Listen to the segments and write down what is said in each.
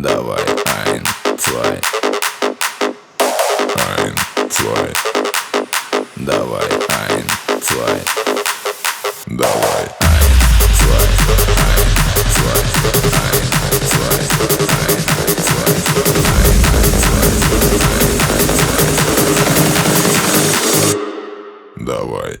Давай, ein, zwei. Ein, zwei. Давай, ein, zwei. Давай, ein, zwei. Ein, zwei. Ein, zwei. Ein, zwei. Ein, zwei. Давай.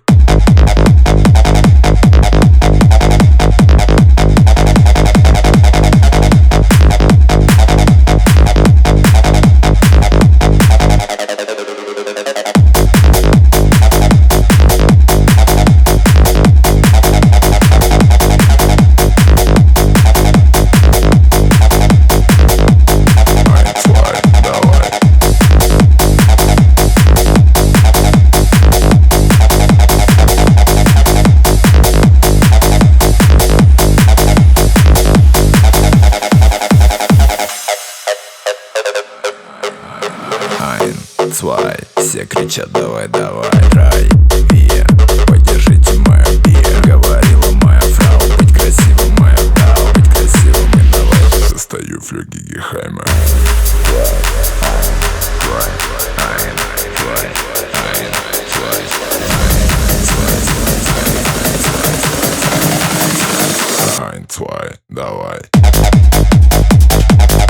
Zwei, все кричат давай, давай, рай, вия, поддержите мое био. Говорила моя фрау, быть красивым моя дау, быть красивым и давай. Достаю флюги Гехайма. Ein, zwei, давай.